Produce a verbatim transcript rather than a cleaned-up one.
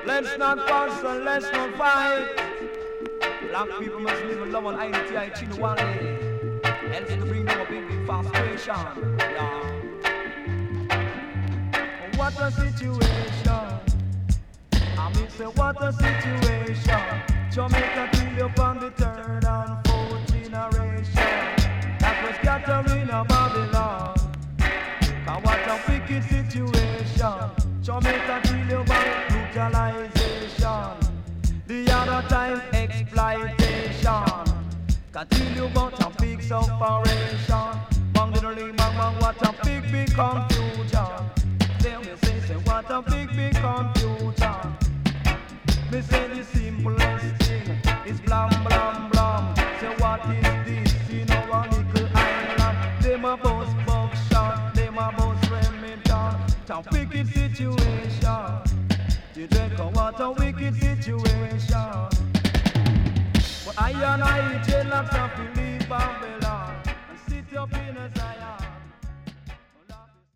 Let's not fuss and let's not fight. Black people must live in love and identity. I chin one day. Else to bring them a big, big frustration. Yeah. What a situation. I mean, say what a situation. Jamaica till you on the third and fourth generation. That was scattering of Babylon. Cause what a wicked situation. Jamaica till you on brutalization. The other time exploitation. Cause till you want a big separation. Bang diddly bang bang, what a big big confusion. Tell me say say what a big big confusion. Me say the simplest thing is blam blam blam. Say what is this in our little island? Them a boss buckshot, them a boss Remington. It's a wicked situation. You think of what a wicked situation. But I and I jail lots of believe Babylon.